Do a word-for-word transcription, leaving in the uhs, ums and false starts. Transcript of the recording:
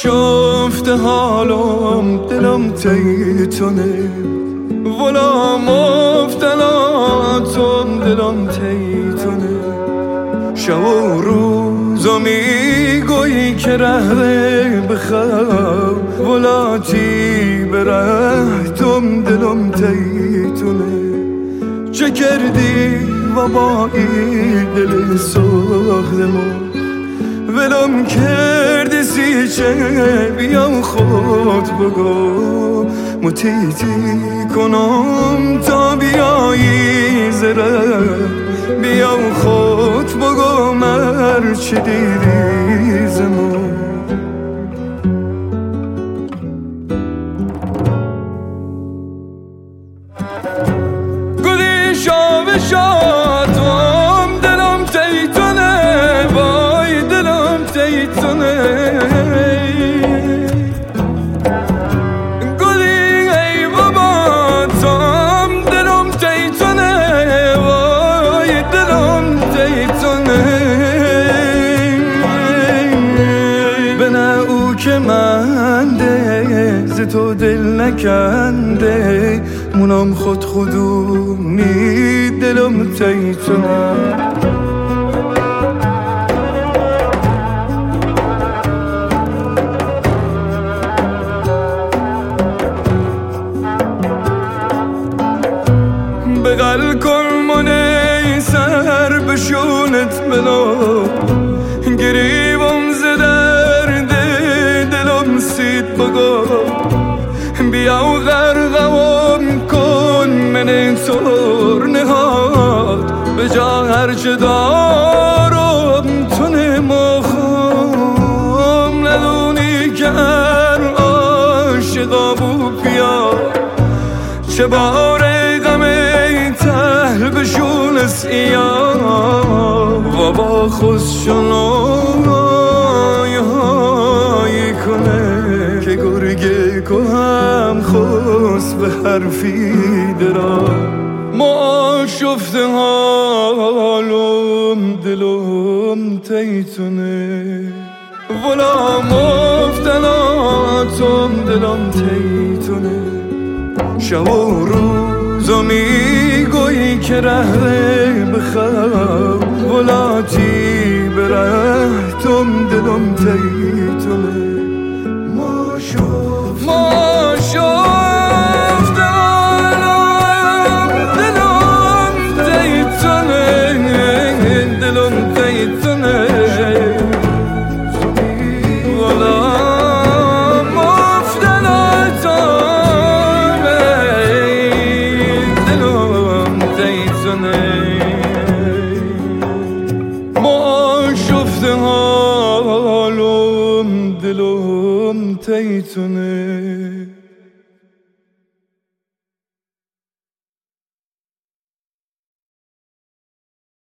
شفته حالم دلم تیتونه ولا مفتلاتم دلم تیتونه شب و روزا میگویی که ره بخواب ولا تی برهتم دلم تیتونه چه کردی و با این دل ساختمون ولم کردی سی چه بیام خود بگو متیتی کنم تا بیایی زره بیام خود بگو مر چی دیدی زمان گلی شاب شادم دلم تیتونه وای دلم تیتونه گلی ای بابا تام دلم تیتونه وای دلم تیتونه بنا او که منده ز تو دل نکنده مونم خود خودونی دلم تیتونه بغل کن منی سر بشونت بلا گریبم ز درد دلم سید بگو بیا و غرقم کن من طور نهاد به جا هرچه دارم تو نماخم ندونی که هر عاشقا بو پیا چه باره غم تل بشون سیا و با خوششنای های کنه که گرگه که هم خوست به حرفی درا ما شفته حالم دلم تیتونه ولا مفتلاتم دلم تیتونه شب و روزا میگویی که ره بخواب ولا تی برهتم دلم تیتونه ما شفت ما شفت حالم دلم تیتونه دلم تیتونه ما شفته حالم دلم تیتونه